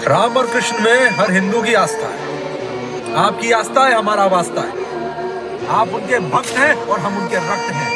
राम और कृष्ण में हर हिंदू की आस्था है। आपकी आस्था है हमारा वास्ता है। आप उनके भक्त हैं और हम उनके रक्त हैं।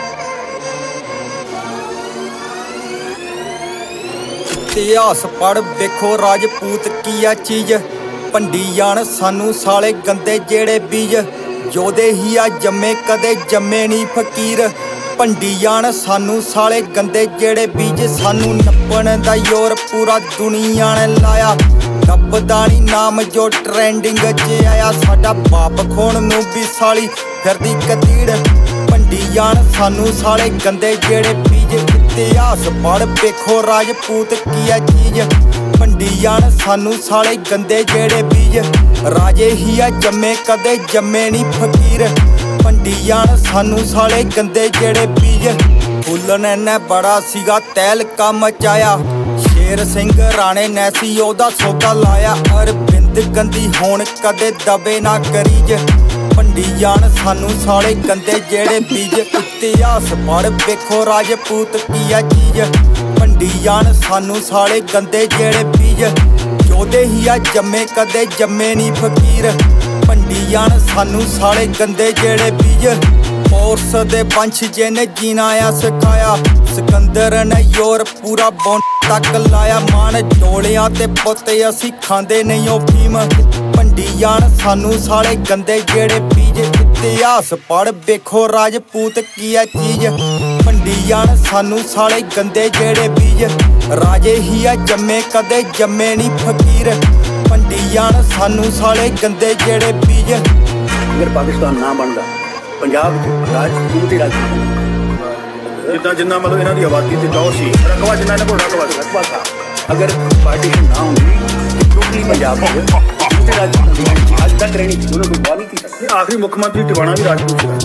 इतिहास पढ़ देखो राजपूत की आ चीज भंडी जान सानू साले गंदे जेड़े बीज जोधे ही आ जम्मे कदे जम्मे नी फकीर भंडी जान सानू साले गंदे जेड़े बीज सानू नप्पण दा योर पूरा दुनिया ने लाया डब्बदा नी नाम जो ट्रेंडिंग च आया साडा बाप खोण नू भी साली फिरदी कतीड़ भंडी जान सानू साले गंदे जेड़े बीज इतिहास पढ़ देखो राजपूत की आ चीज भंडी जान सानू साले गंदे जेड़े बीज राजे ही आ जम्मे कदे जम्मे नी फकीर भंडी जान सानू साले गंदे जेड़े बीज फुल्लन ने बड़ा सीगा तैल का मचाया शेर सिंह राणे ने सी ओदा सौदा लाया अरविंद गंदी होण कदे दबे ना करीज भंडी जान सानू साले गंदे जेड़े बीज इतिहास पढ़ देखो राजपूत की आ चीज भंडी जान सानू साले गंदे जेड़े बीज जोधे ही आ जम्मे कदे जम्मे नी फकीर भंडी जान सानू साले गंदे जेड़े बीज फोर्स दे पंछ जिने जीना आ सिखाया सिकंदर ने योर पूरा बोन तक लाया मान डोलियां ते पोते असी खांदे नहीं ओ फीम भंडी जान सानू साले गंदे जेड़े बीज इतिहास पढ़ देखो राजपूत की आ चीज भंडी जान सानू साले गंदे जेड़े बीज राजे ही आ जम्मे कदे जम्मे नी फकीर भंडी जान सानू साले गंदे जेड़े बीज अगर पाकिस्तान ना बनता पंजाब राजपूत ही राजपूत जितना जिन्ना मतलब इन्हों की आबादी से टॉर सी रकबा जिन्ना इन्हों को रकबा था अगर पार्टीशन ना होंगी टोटली पंजाब राजपूत आज तक रहनी उन्होंने कोई बात नहीं की आखिरी मुख्यमंत्री टिवाणा भी राजपूत